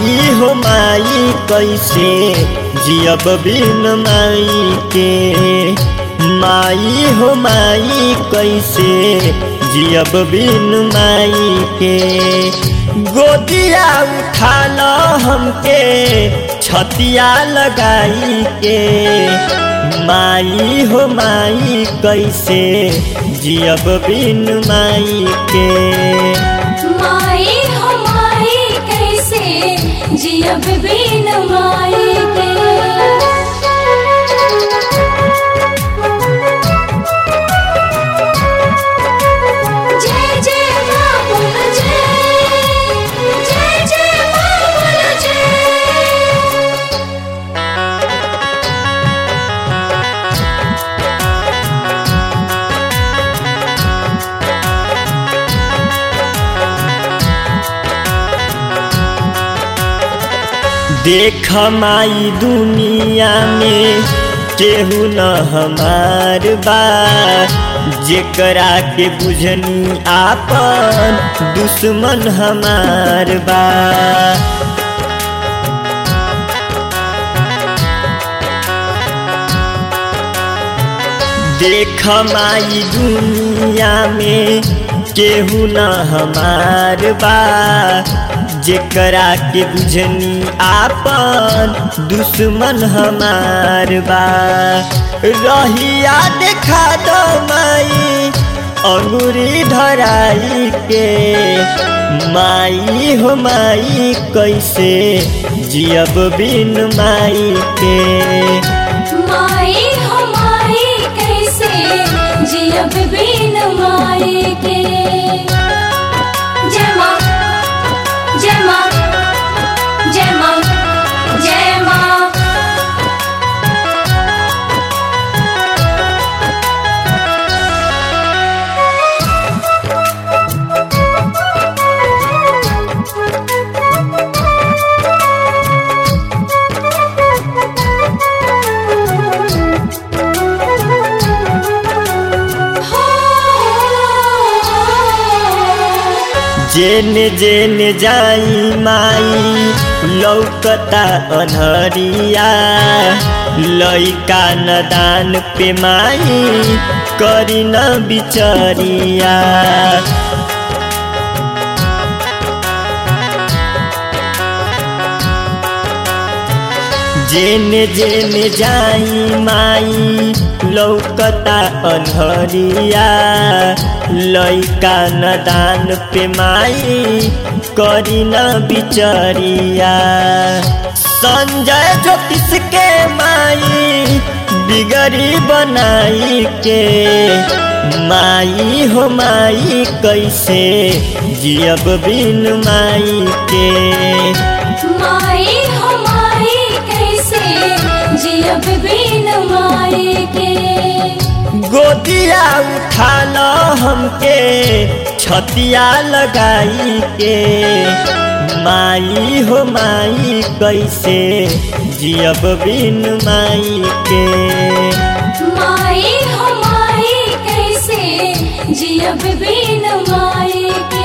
माई हो माई कैसे जियब बिन माई के, माई हो माई कैसे जियब बिन माई के। गोदिया उठा लो हमके छतिया लगाई के, माई हो माई कैसे जियब बिन माई के। माई हो माई कैसे जियब बिन माई के। जय जय माँ बोल जय, जय जय माँ बोल जय। देख माई दुनिया में केहू न हमार बा, जेकरा के बुझनी आपन दुश्मन हमार बा। देख माई दुनिया में केहू न हमार बा, जेकरा के बुझनी आपन दुश्मन हमार बा। रहिया देखा दो माई अंगूरी धराई के, माई हो माई कैसे जियब बिन माई के। माई हो माई कैसे जियब बिन माई के। जय माँ जय माँ जय माँ जय माँ। जेने जेने जाई माई लौकता अनहरिया, लइका नदान पे माई करी न बिचरिया। जेने जेने जाई माई लौकता अनहरिया, लइका नदान पे माई करी न बिचरिया। संजय ज्योतिष के माई बिगड़ी बनाई के, माई हो माई कैसे जियब बिन माई के। माई हो माई कैसे जियब बिन माई के। गोदिया उठा लो हमके छतिया लगाई के, माई हो माई कैसे जियब बिन माई के। माई हो माई कैसे जियब बिन माई के।